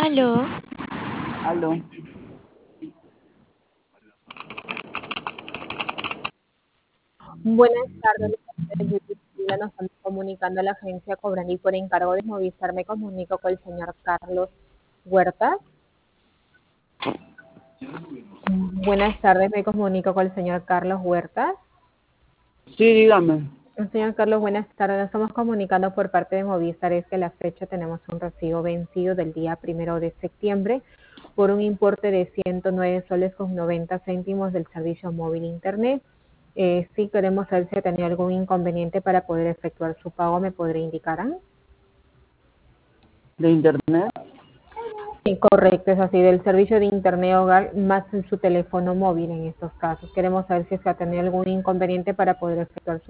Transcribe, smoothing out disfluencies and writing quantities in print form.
Aló, Aló. Buenas tardes, de YouTube. Nos estamos comunicando a la agencia Cobrani por encargo de Movistar. Me comunico con el señor Carlos Huertas. Buenas tardes, me comunico con el señor Carlos Huertas. Sí, dígame. Señor Carlos, buenas tardes. Nos estamos comunicando por parte de Movistar. Es que a la fecha tenemos un recibo vencido del día 1 de septiembre por un importe de 109 soles con 90 céntimos del servicio móvil Internet. Sí queremos saber si ha tenido algún inconveniente para poder efectuar su pago. ¿Me podría indicar? ¿De internet? Sí, correcto, es así, del servicio de Internet hogar más en su teléfono móvil en estos casos. Queremos saber si se ha tenido algún inconveniente para poder efectuar su